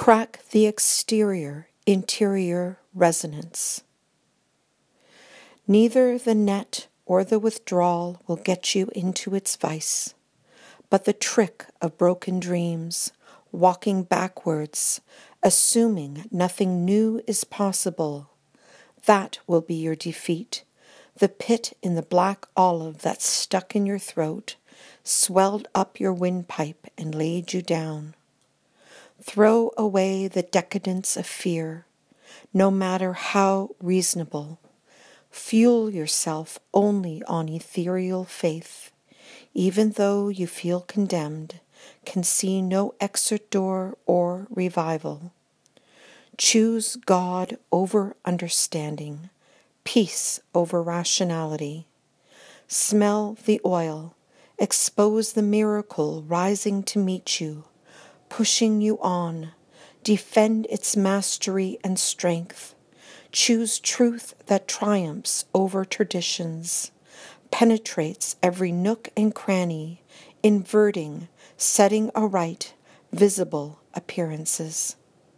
Crack the exterior, interior resonance. Neither the net or the withdrawal will get you into its vice, but the trick of broken dreams, walking backwards, assuming nothing new is possible. That will be your defeat, the pit in the black olive that stuck in your throat, swelled up your windpipe and laid you down. Throw away the decadence of fear, no matter how reasonable. Fuel yourself only on ethereal faith, even though you feel condemned, can see no exit door or revival. Choose God over understanding, peace over rationality. Smell the oil, expose the miracle rising to meet you, pushing you on. Defend its mastery and strength. Choose truth that triumphs over traditions, penetrates every nook and cranny, inverting, setting aright visible appearances.